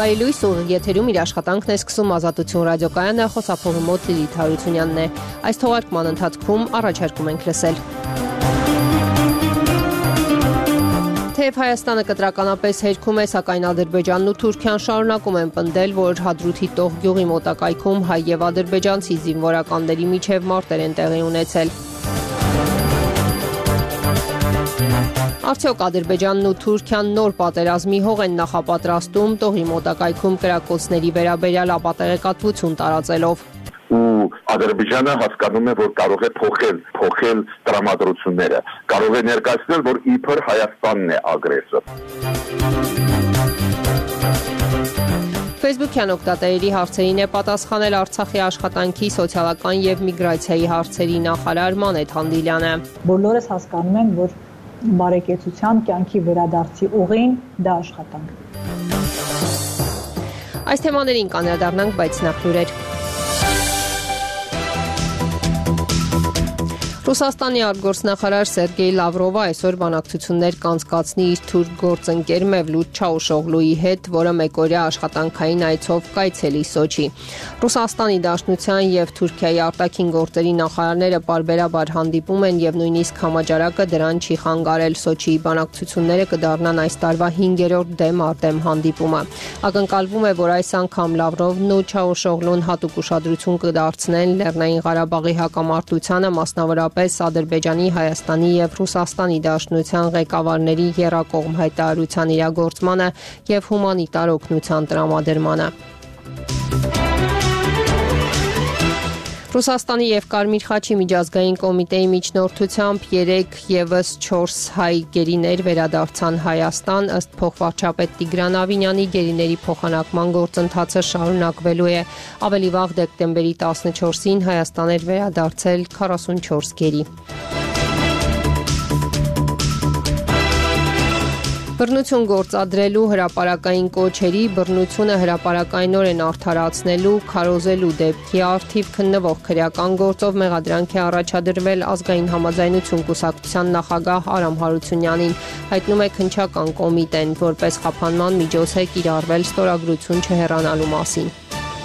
Բարի լույս, ուղիղ եթերում իր աշխատանքն է սկսում Ազատություն ռադիոկայանը, խոսափողի մոտ Լիլիթ Հարությունյանն է։ Այս թողարկման ընթացքում առաջարկում ենք լսել. Թեև Հայաստանը կտրականապես հերքում է, սակայն Ադրբեջանն ու Թուրքիան շարունակում են պնդել, որ Հադրութի Տող գյուղի մոտակայքում հայ եւ ադրբեջանցի զինվորականների միջև մարտեր են տեղի ունեցել։ Արդյոք Ադրբեջանն ու Թուրքիան նոր պատերազմի հող են նախապատրաստում Տողի մոտակայքում կրակոցների վերաբերյալ ապատեղեկատվություն տարածելով։ Ու Ադրբեջանը հասկանում է, որ կարող է փոխել տրամադրությունները, կարող է ներկայացնել, որ իբր Հայաստանն է ագրեսոր։ Facebook-յան օգտատերերի հարցերին է պատասխանել Արցախի աշխատանքի, սոցիալական եւ միգրացիայի հարցերի նախարար Մանեթ Հանդիլյանը։ Բոլորս հասկանում ենք, որ բարեկեցության կյանքի վերադարձի ուղին դա աշխատանք։ Այս թեմաներին կանդրադառնանք, բայց նախ լուրեր։ Ռուսաստանի արտգործնախարար Սերգեյ Լավրովը այսօր բանակցություններ կանցկացնի իր թուրք գործընկեր Մևլութ Չավուշօղլուի հետ, որը մեկօրյա աշխատանքային այցով կայցելի Սոչի։ Ռուսաստանի Դաշնության եւ Թուրքիայի արտաքին գործերի նախարարները պարբերաբար հանդիպում են եւ նույնիսկ համաճարակը դրան չի խանգարել։ Սոչիի բանակցությունները կդառնան այս տարվա 5-րդ դեմ առ դեմ հանդիպումը։ Ակնկալվում է, որ այս անգամ Լավրովն ու Չավուշօղլուն հատուկ ուշադրություն կդարձնեն Լեռնային Ղարաբաղի հակամարտությանը, մասնավորապես Ադրբեջանի, Հայաստանի եւ Ռուսաստանի Դաշնության ղեկավարների եռակողմ հայտարարության իրագործմանը եւ հումանիտար օգնության տրամադրմանը։ Ռուսաստանի եւ Կարմիր խաչի միջազգային կոմիտեի միջնորդությամբ 3 եւս 4 հայ գերիներ վերադարձան Հայաստան, ըստ փոխվարչապետ Տիգրան Ավինյանի գերիների փոխանակման գործընթացը շարունակվելու է։ Ավելի վաղ դեկտեմբերի 14-ին Հայաստան էր վերադարձել 44 գերի։ Բռնություն գործադրելու հրապարակային կոչերի, բռնությունը հրապարակայնորեն արդարացնելու, քարոզելու դեպքի առթիվ քննվող քրեական գործով մեղադրանք է առաջադրվել Ազգային համաձայնություն կուսակցության նախագահ Արամ Հարությունյանին, հայտնում է քննչական կոմիտեն, որպես խափանման միջոց է կիրառվել ստորագրություն չհեռանալու մասին։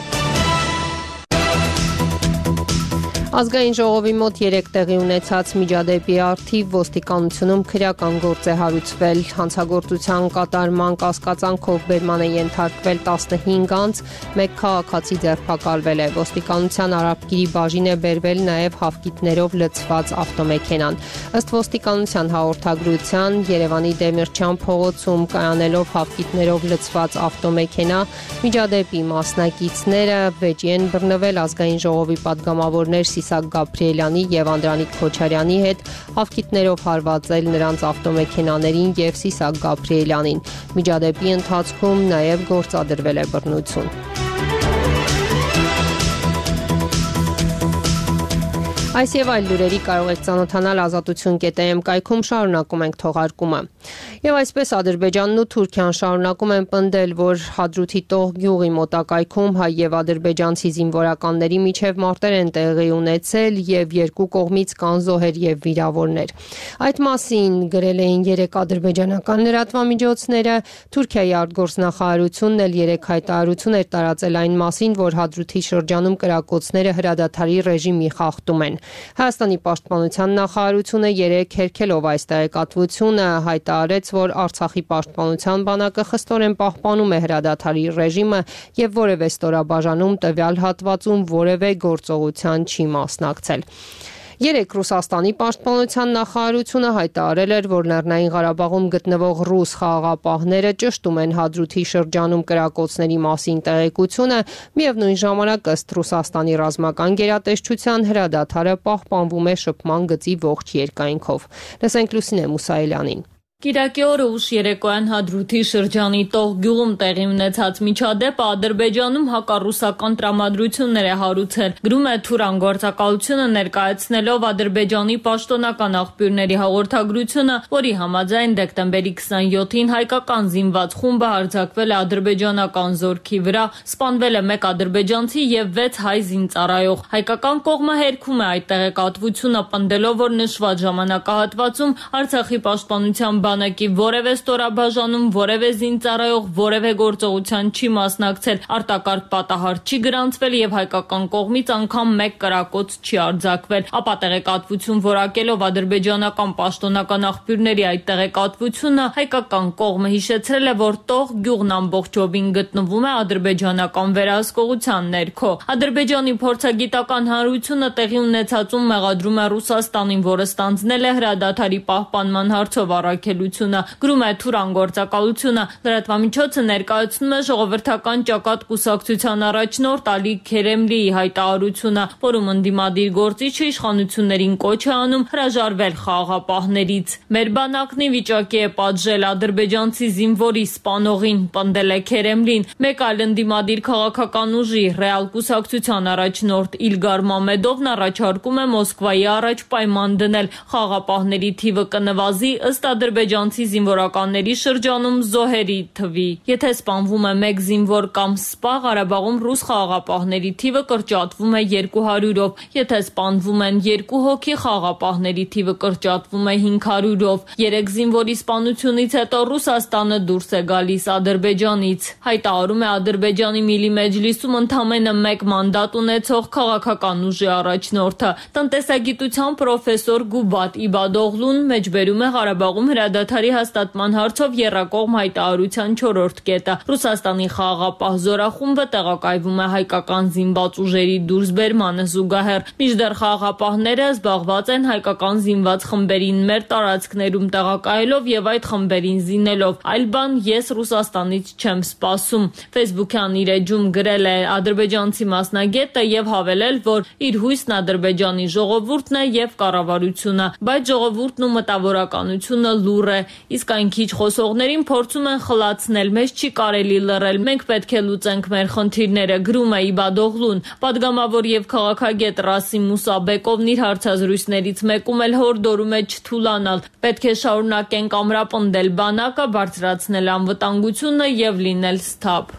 Ազգային ժողովի մոտ 3 տեղի ունեցած միջադեպի առթիվ ոստիկանությունում քրեական գործ է հարուցվել, հանցագործության կատարման կասկածանքով բերման է ենթարկվել 15 անձ, 1 քաղաքացի ձերբակալվել է, ոստիկանության Արաբկիրի բաժին է բերվել նաև հավկիթներով լցված ավտոմեքենան։ Ըստ ոստիկանության հաղորդագրության Երևանի Դեմիրճյան փողոցում կայանելով հավկիթներով լցված ավտոմեքենա, միջադեպի մասնակիցները վեճի են բռնվել Ազգային ժողովի պատգամավորներ Սիսակ Գաբրիելյանի եւ Անդրանիկ Քոչարյանի հետ, հավկիթներով հարվածել նրանց ավտոմեքենաներին եւ Սիսակ Գաբրիելյանին։ Միջադեպի ընթացքում նաեւ գործադրվել է բռնություն։ Այս եւ այլ լուրերի կարող եք ծանոթանալ ազատություն.am կայքում, շարունակում ենք թողարկումը։ Եվ այսպես Ադրբեջանն ու Թուրքիան շարունակում են պնդել, որ Հադրութի Տող գյուղի մոտակայքում հայ եւ ադրբեջանցի զինվորականների միջև մարտեր են տեղի ունեցել եւ երկու կողմից կան զոհեր եւ վիրավորներ։ Այդ մասին գրել էին 3 ադրբեջանական լրատվամիջոցները, Թուրքիայի արտգործնախարարությունն էլ 3 հայտարարություն էր տարածել այն մասին, որ Հադրութի շրջանում կրակոցները հրադադարի ռեժիմի խախտում են։ Հայաստանի պաշտպանության նախարարությունը 3 հերքելով այս տեղեկատվությունը հայտարարեց, որ Արցախի պաշտպանության բանակը խստորեն պահպանում է հրադադարի ռեժիմը եւ որևէ ստորաբաժանում տվյալ հատվածում որևէ գործողության չի մասնակցել։ 3 Ռուսաստանի պաշտպանության նախարարությունը հայտարարել էր, որ Լեռնային Ղարաբաղում գտնվող ռուս խաղաղապահները ճշտում են Հադրութի շրջանում կրակոցների մասին տեղեկությունը, միևնույն ժամանակ ըստ Ռուսաստանի ռազմական գերատեսչության հրադադարը պահպանվում է շփման գծի ողջ երկայնքով։ Լսենք Լուսինե Մուսայելյանին։ Կիրակի օրը ուշ երեկոյան Հադրութի շրջանի Տող գյուղում տեղի ունեցած միջադեպը Ադրբեջանում հակառուսական տրամադրություններ է հարուցել, գրում է Թուրան գործակալությունը ներկայացնելով Ադրբեջանի պաշտոնական աղբյուրների հաղորդագրությունը, որի համաձայն դեկտեմբերի 27-ին հայկական զինված խումբը հարձակվել է ադրբեջանական զորքի վրա, սպանվել է 1 ադրբեջանցի եւ 6 հայ զինծառայող։ Հայկական կողմը հերքում է այդ տեղեկատվությունը, պնդելով, որ նշված ժամանակահատվածում Արցախի պաշտպանության Բանակի որևէ ստորաբաժանում, որևէ զինծառայող որևէ գործողության չի մասնակցել, արտակարգ պատահար չի գրանցվել եւ հայկական կողմից անգամ մեկ կրակոց չի արձակվել։ Ապա տեղեկատվություն որակելով ադրբեջանական պաշտոնական աղբյուրների այդ տեղեկատվությունը, հայկական կողմը հիշեցրել է, որ Տող գյուղն ամբողջովին գտնվում է ադրբեջանական վերահսկողության ներքո։ Ադրբեջանի փորձագիտական հանրությունը տեղի ունեցածում մեղադրում է Ռուսաստանին, որը ստանձնել է հրադադարի պահպանման հարցով առաքելությունը, գրում է Թուրան գործակալությունը։ Լրատվամիջոցը ներկայացնում է ժողովրդական ճակատ կուսակցության առաջնորդ Ալի Քերեմլիի հայտարարությունը, որում ընդդիմադիր գործիչը իշխանություններին կոչ է անում հրաժարվել խաղաղապահներից։ Մեր բանակն ի վիճակի է պատժել ադրբեջանցի զինվորի սպանողին, պնդել է Քերեմլին։ Մեկ այլ ընդդիմադիր քաղաքական ուժի ռեալ կուսակցության առաջնորդ Իլգար Մամեդովն առաջարկում է Մոսկվայի առաջ պայման դնել խաղաղապահների թիվը կնվազի ըստ ադրբեջանցի զինվորականների շրջանում զոհերի թվի։ Եթե սպանվում է մեկ զինվոր կամ սպա, Ղարաբաղում ռուս խաղաղապահների թիվը կրճատվում է 200-ով, եթե սպանվում են 2 հոգի, խաղաղապահների թիվը կրճատվում է 500-ով։ 3 զինվորի սպանությունից հետո Ռուսաստանը դուրս է գալիս Ադրբեջանից, հայտարարում է Ադրբեջանի Միլի Մեջլիսում ընդամենը 1 մանդատ ունեցող քաղաքական ուժի առաջնորդը։ Տնտեսագիտության պրոֆեսոր Գուբատ Իբադօղլուն մեջբերում է Ղարաբաղում հրադադարի հաստատման հարցով եռակողմ հայտարարության 4-րդ կետը։ Ռուսաստանի խաղաղապահ զորախումբը տեղակայվում է հայկական զինված ուժերի դուրսբերմանը զուգահեռ, մինչդեռ խաղաղապահները զբաղված են հայկական զինված խմբերին մեր տարածքներում տեղակայելով եւ այդ խմբերին զինելով։ Այլ բան ես Ռուսաստանից չեմ սպասում, Facebook-յան իր էջում գրել է ադրբեջանցի մասնագետը եւ հավելել, որ իր հույսն Ադրբեջանի ժողովուրդն է եւ կառավարությունը, բայց ժողովուրդն ու մտավորականությունը լուռ է, իսկ այն քիչ խոսողներին փորձում են խլացնել, մեզ չի կարելի լռել, մենք պետք է լուծենք մեր խնդիրները, գրում է Իբադօղլուն։ Պատգամավոր եւ քաղաքագետ Ռասիմ Մուսաբեկովն իր հարցազրույցներից մեկում էլ հորդորում է չթուլանալ, պետք է շարունակենք ամրապնդել բանակը, բարձրացնել անվտանգությունը եւ լինել սթափ։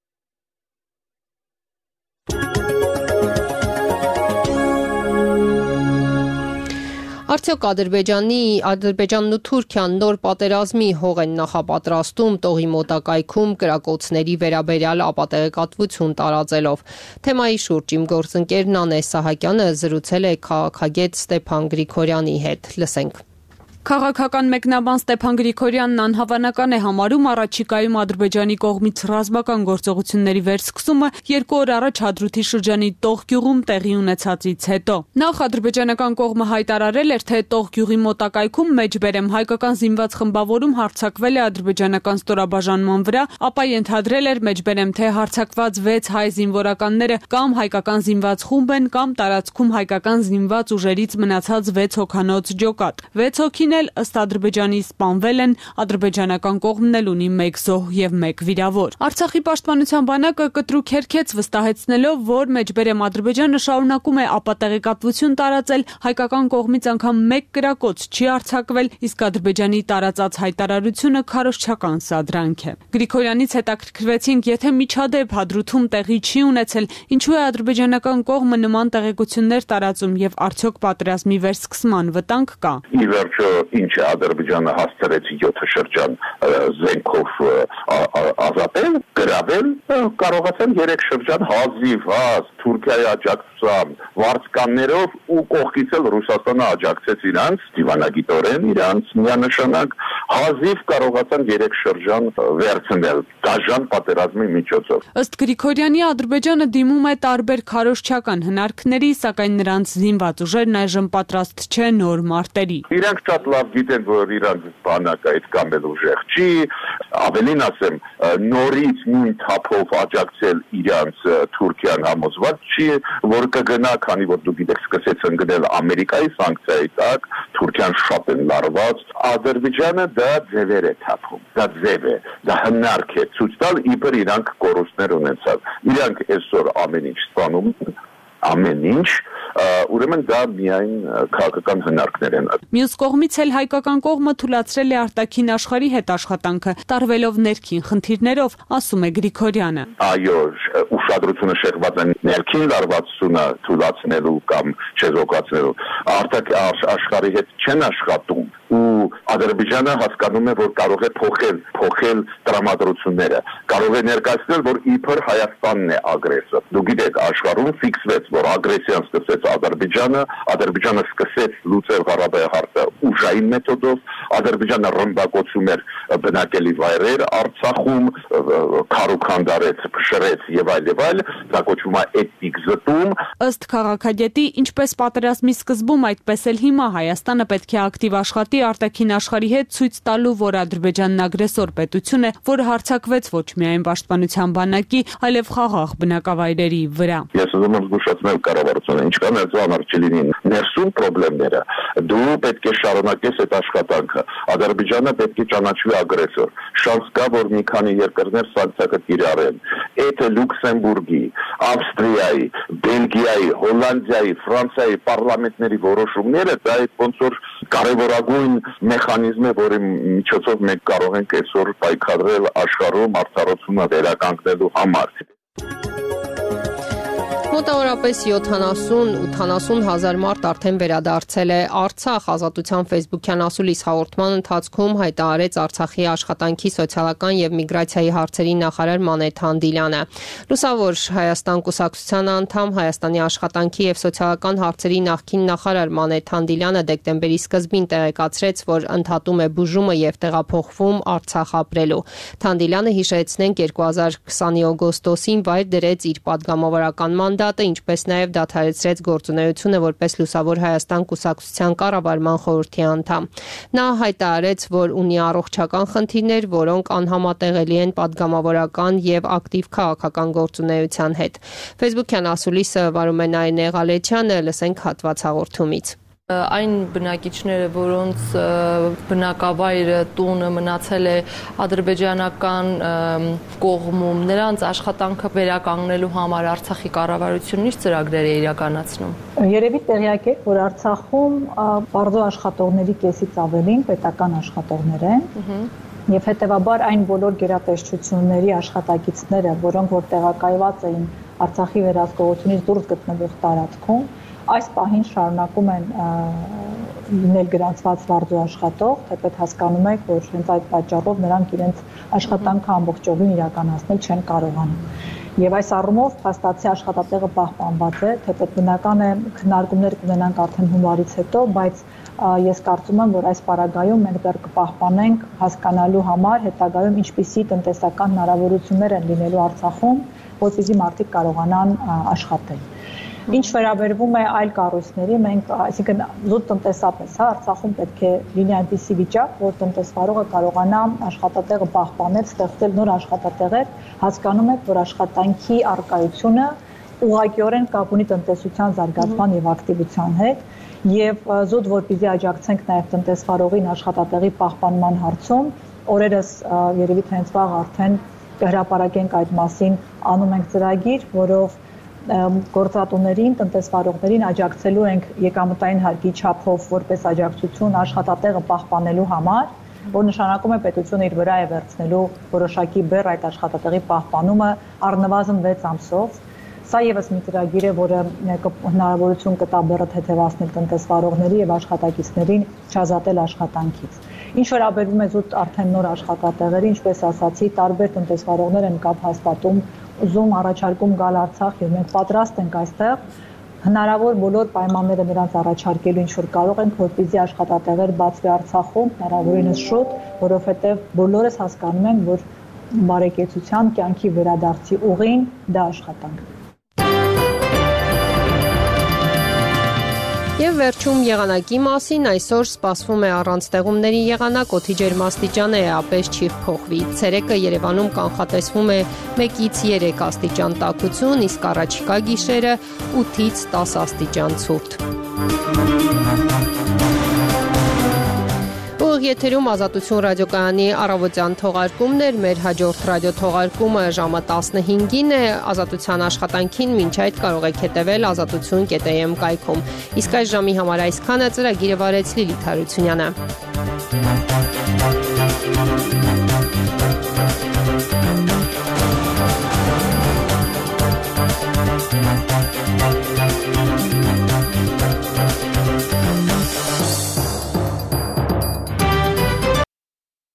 Արդյոք Ադրբեջանն ու Թուրքիան նոր պատերազմի հող են նախապատրաստում Տողի մոտակայքում կրակոցների վերաբերյալ ապատեղեկատվություն տարածելով։ Թեմայի շուրջ իմ գործընկեր Նանե Սահակյանը զրուցել է քաղաքագետ Ստեփան Գրիգորյանի հետ։ Լսենք։ Քաղաքական մեկնաբան Ստեփան Գրիգորյանն անհավանական է համարում առաջիկայում Ադրբեջանի կողմից ռազմական գործողությունների վերսկսումը 2 օր առաջ Հադրութի շրջանի Տող գյուղում տեղի ունեցածից հետո։ Նախ ադրբեջանական կողմը հայտարարել էր, թե Տող գյուղի մոտակայքում մեջբերեմ հայկական զինված խմբավորում հարձակվել է ադրբեջանական ստորաբաժանման վրա, ապա ենթադրել էր մեջբերեմ, թե հարձակված 6 հայ զինվորականները կամ հայկական զինված խումբ են, կամ տարածքում հայկական զինված ուժերից մնացած 6 հոգանոց ջոկատ։ 6 հոգին ըստ Ադրբեջանի սպանվել են, ադրբեջանական կողմն էլ ունի 1 զոհ եւ 1 վիրավոր։ Արցախի պաշտպանության բանակը կտրուկ հերքեց վստահեցնելով, որ մեջբերեմ Ադրբեջանը շարունակում է ապատեղեկատվություն տարածել, հայկական կողմից անգամ 1 կրակոց չի արձակվել, իսկ Ադրբեջանի տարածած հայտարարությունը քարոզչական սադրանք է։ Գրիգորյանից հետաքրքրվեցինք, եթե միջադեպ Հադրութում տեղի չի ունեցել, ինչու է ադրբեջանական կողմը նման տեղեկություններ տարածում եւ արդյոք պատերազմի վերսկսման վտանգ կա։ Ի վերջո ինչ Ադրբեջանը հասցրեց 7 շրջան զենքով ազատել, գրավել, կարողացան 3 շրջան հազիվազ Թուրքիայի աջակցությամբ վարձկաններով ու կողքից էլ Ռուսաստանը աջակցեց իրանց, դիվանագիտորեն իրանց միանշանակ հազիվ կարողացան 3 շրջան վերցնել դաժան պատերազմի միջոցով։ Ըստ Գրիգորյանի Ադրբեջանը դիմում է տարբեր քարոզչական հնարքների, սակայն նրանց զինված ուժերն այժմ պատրաստ չեն նոր մարտերի։ Իրանք շատ լավ գիտեն, որ իրանք բանակը այդքան էլ ուժեղ չի, ավելին ասեմ, նորից նույն թափով աջակցել իրանց Թուրքիան համոզված չի, որ կգնա, քանի որ դուք գիտեք, սկսեց ընկնել Ամերիկայի սանկցիայի տակ, Թուրքիան շատ են լարված, Ադրբեջանը դա ձևեր է թափում, դա ձև է, դա հնարք է, ցույց տալ իբր իրանք կորուստներ ունեցավ, իրանք այսօր ամեն ինչ ստանում են, ամեն ինչ, ուրեմն դա միայն քաղաքական հնարքներ են։ Մյուս կողմից էլ հայկական կողմը թույլատրել է արտաքին աշխարհի հետ աշխատանքը, տարվելով ներքին խնդիրներով, ասում է Գրիգորյանը։ Այո, ու ուշադրությունը շեղված է ներքին լարվածությունը թույլատնելու կամ չեզոքացնելու, աշխարհի հետ չեն աշխատում ու Ադրբեջանը հասկանում է, որ կարող է փոխել տրամադրությունները, կարող է ներկայացնել, որ իբր Հայաստանն է ագրեսոր։ Դու գիտեք, աշխարհում ֆիքսվեց, որ ագրեսիան սկսեց Ադրբեջանը սկսեց լուծել Ղարաբաղի հարցը ուժային մեթոդով, Ադրբեջանը ռմբակոծում էր բնակելի վայրեր Արցախում, քարուքանդարեց, փշրեց եւ այլ, դա կոչվում է էթնիկ զտում։ Ըստ քաղաքագետի, ինչպես պատերազմի սկզբում, այդպես էլ հիմա Հայաստանը պետք է ակտիվ աշխատի արտաքին աշխարհի հետ ցույց տալու, որ Ադրբեջանն ագրեսոր պետություն է, որը հարձակվեց ոչ միայն պաշտպանության բանակի, այլև խաղաղ բնակավայրերի վրա։ Ես ուզում եմ զգուշացնել կառավարությունը, ինչքան էլ ծանր չլինի ներսում խնդիրները, դու պետք է շարունակես այդ աշխատանքը։ Ադրբեջանը պետք է ճանաչվի ագրեսոր։ Շանս կա, որ մի քանի երկրներ սանկցիա կիրառեն։ Այդ Լյուքսեմբուրգի, Ավստրիայի, Բելգիայի, Հոլանդիայի, Ֆրանսիայի պարլամենտների որոշումները դա ոնց որ կարևորագույն մեխանիզմ է, որի միջոցով մենք կարող ենք այսօր պայքարել աշխարհում արդարությունը վերականգնելու համար։ Մոտավորապես 70-80 հազար մարդ արդեն վերադարձել է Արցախ։ Ազատության ֆեյսբուքյան ասուլիս հաղորդման ընթացքում հայտարարեց Արցախի աշխատանքի սոցիալական եւ միգրացիայի հարցերի նախարար Մանեթ Հանդիլյանը։ Լուսավոր Հայաստան կուսակցության անդամ, Հայաստանի աշխատանքի եւ սոցիալական հարցերի նախկին նախարար Մանեթ Հանդիլյանը դեկտեմբերի սկզբին տեղեկացրեց, որ ընդհատում է բուժումը եւ տեղափոխվում Արցախ ապրելու։ Հանդիլյանը հիշեցնենք 2020-ի օգոստոսին վայր դրեց իր падգամավորական մանդատը, ինչպես նաև դադարեցրեց գործունեությունը որպես Լուսավոր Հայաստան կուսակցության կառավարման խորհրդի անդամ։ Նա հայտարարեց, որ ունի առողջական խնդիրներ, որոնք անհամատեղելի են падգամավորական եւ ակտիվ քաղաքական գործունեության հետ։ Facebook-յան ասուլիսը վարում է Նարինե Ղալեչյանը, լսենք հատված հաղորդումից։ Այն բնակիչները, որոնց բնակավայրը, տունը մնացել է ադրբեջանական կողմում, նրանց աշխատանքը վերականգնելու համար Արցախի կառավարությունն իր ծրագրեր է իրականացնում։ Երևի տեղյակ եք, որ Արցախում բարձր աշխատողների կեսից ավելին պետական աշխատողներ են, եւ հետեւաբար այն բոլոր գերատեսչությունների աշխատակիցները, որոնք որ տեղակայված էին Արցախի վերահսկողությունից դուրս գտնվող տարածքում, այս պահին շարունակում են լինել գրանցված վարձու աշխատող, թեպետ հասկանում եք, որ հենց այդ պատճառով նրանք իրենց աշխատանքը ամբողջովին իրականացնել չեն կարողանում։ Եվ այս առումով փաստացի աշխատատեղը պահպանված է, թեպետ բնական է քննարկումներ կունենանք արդեն հունվարից հետո, բայց ես կարծում եմ, որ այս պարագայում մենք դեռ կպահպանենք հասկանալու համար հետագայում ինչպիսի տնտեսական հնարավորություններ են լինելու Արցախում, որպեսզի մարդիկ կարողանան աշխատել։ Ինչ վերաբերվում է այլ կառույցների, մենք, այսինքն զուտ տնտեսապես, Արցախում պետք է լինի այնպիսի վիճակ, որ տնտեսվարողը կարողանա աշխատատեղը պահպանել, ստեղծել նոր աշխատատեղեր, հասկանում եք, որ աշխատանքի առկայությունը ուղղակիորեն կապ ունի տնտեսության զարգացման եւ ակտիվության հետ, եւ զուտ որպեսզի աջակցենք նաեւ տնտեսվարողին աշխատատեղի պահպանման հարցում, օրերս երևի թե հենց վաղ արդեն կհրապարակենք այդ մասին, անում ենք ծրագիր, որով գործատուներին, տնտեսվարողներին աջակցելու ենք եկամտային հարկի չափով որպես աջակցություն աշխատատեղը պահպանելու համար, որ նշանակում է պետությունը իր վրա է վերցնելու որոշակի բեռ այդ աշխատատեղի պահպանումը առնվազն 6 ամսով։ Սա եւս մի ծրագիր է, որը հնարավորություն կտա բեռը թեթևացնել տնտեսվարողների եւ աշխատակիցներին չազատել աշխատանքից։ Ինչ վերաբերվում է զուտ արդեն նոր աշխատատեղերի, ինչպես ասացի, տարբեր տնտեսվարողներ են կապ հաստատում, ուզում առաջարկում գալ Արցախ եւ մենք պատրաստ ենք այստեղ հնարավոր բոլոր պայմանները նրանց առաջարկելու ինչ որ կարող ենք, որպեսզի աշխատատեղեր բացվի Արցախում հնարավորինս շուտ, որովհետեւ բոլորս հասկանում ենք, որ բարեկեցության կյանքի վերադարձի ուղին դա աշխատանքն է։ Եվ վերջում եղանակի մասին այսօր սպասվում է առանց ձեղումների եղանակ, օդի ջերմաստիճանը էապես չի փոխվի։ Ցերեկը Երևանում կանխատեսվում է 1-ից 3 աստիճան տաքություն, իսկ առաջիկա գիշերը 8-ից 10 աստիճան ցուրտ։ Եթերում Ազատություն ռադիոկայանի առավոտյան թողարկումներ, մեր հաջորդ ռադիոթողարկումը ժամը 15-ին է, Ազատության աշխատանքին մինչ այդ կարող եք հետևել azatutun.am կայքում։ Իսկ այս ժամի համար այսքանը, ծրագիրը վարեց Լիլիթ Հարությունյանը։